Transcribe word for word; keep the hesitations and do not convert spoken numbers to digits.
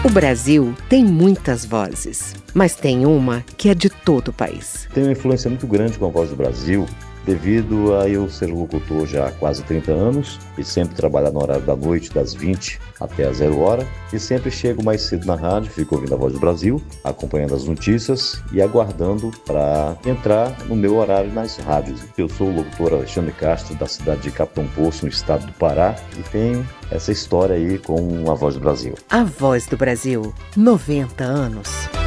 O Brasil tem muitas vozes, mas tem uma que é de todo o país. Tenho uma influência muito grande com a Voz do Brasil, devido a eu ser locutor já há quase trinta anos e sempre trabalhar no horário da noite, das vinte até as zero hora, e sempre chego mais cedo na rádio, fico ouvindo a Voz do Brasil, acompanhando as notícias e aguardando para entrar no meu horário nas rádios. Eu sou o locutor Alexandre Castro, da cidade de Capitão Poço, no estado do Pará, e tenho essa história aí com a Voz do Brasil. A Voz do Brasil, noventa anos.